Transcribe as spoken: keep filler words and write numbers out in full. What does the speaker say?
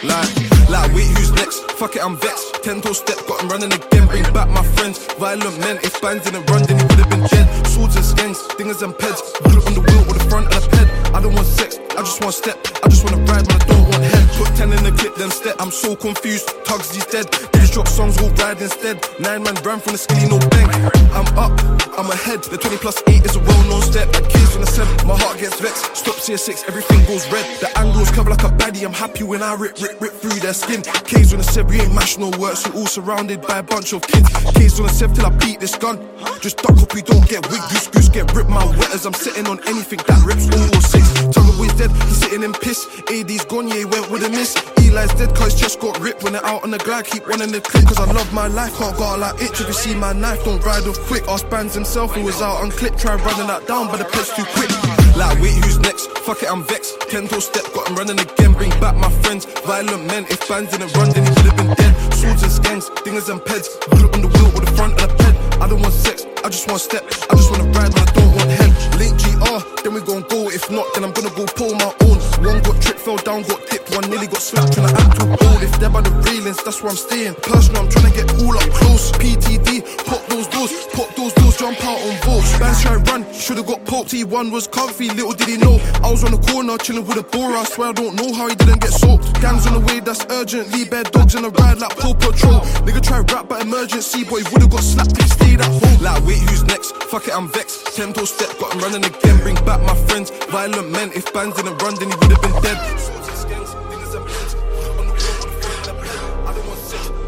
Like, like, wait, who's next? Fuck it, I'm vexed. Ten toe step, got him running again. Bring back my friends, violent men. If bands didn't run, then he would've been dead. Swords and skanks, dingers and peds. Put it on the wheel with the front of the ped. I don't want sex, I just want step. I just wanna ride, but I don't want head. Put ten in the clip, then step. I'm so confused, Tugs, he's dead. These drop songs will ride instead. Nine man ran from the skinny, no bank. I'm up, I'm ahead. The twenty plus eight is a well-known step. Kids on the seven, my heart gets vexed. Stop C S six, everything goes red. The angles cover like a baddie. I'm happy when I rip, rip, rip through their skin. K's on the seven, we ain't mash no work. So all surrounded by a bunch of kids. K's on the seven till I beat this gun. Just duck up, we don't get wig. Goose, goose, get ripped. My wetters, I'm sitting on anything that rips. oh six, Tugger boy's dead, he's sitting in piss. A D's gone, yeah, he went with a miss. Eli's dead, cause his chest got ripped. When they're out on the glide, keep one in the clip. Cause I love my life, can't go out like itch. If you see my knife, don't ride off quick. Ask Bands himself, who was out on clip. Try running that down, but the pit's too quick. Like, wait, who's next? Fuck it, I'm vexed. Ten toe step, got him running again. Bring back my friends, violent men. If Bands didn't run, then he would've been dead. Swords and skanks, dingers and peds. Put it on the wheel with the front of the ped. I don't want sex, I just want step. I just wanna ride, but I don't want head. Link G R, then we gon' go. If not, then I'm gonna go pull my own. One got tripped, fell down, got dipped. One nearly got slapped, and I am too old. If they're by the railings, that's where I'm staying. Personal, I'm tryna get all up close. P T D, pop those doors, pop those doors, jump out on volts. Bands try run, should've got poked. T one was comfy, little did he know. I was on the corner, chilling with a borer. I swear I don't know how he didn't get soaked. Gangs on the way, that's urgent. Leave bad dogs in a ride like Paw Patrol. Nigga try rap by emergency, but he would've got slapped if he stayed at home. Like, wait, who's next? Fuck it, I'm vexed. Ten toe step, got him running again. Bring back my friends, violent men. If Bands didn't run, then he would've been dead. Swords and skanks, niggas and pens. On the wheel with the front of the ped. I don't want sex.